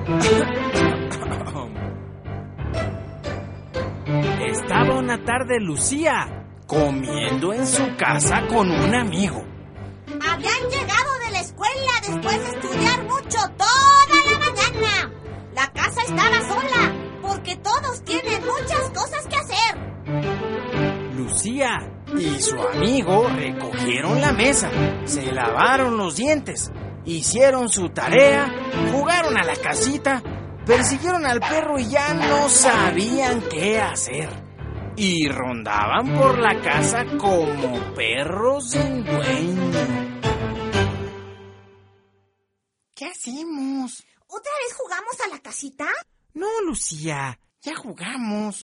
Estaba una tarde Lucía comiendo en su casa con un amigo. Habían llegado de la escuela después de estudiar mucho toda la mañana. La casa estaba sola porque todos tienen muchas cosas que hacer. Lucía y su amigo recogieron la mesa, se lavaron los dientes, hicieron su tarea, jugaron a la casita, persiguieron al perro y ya no sabían qué hacer. Y rondaban por la casa como perros sin dueño. ¿Qué hacemos? ¿Otra vez jugamos a la casita? No, Lucía, ya jugamos.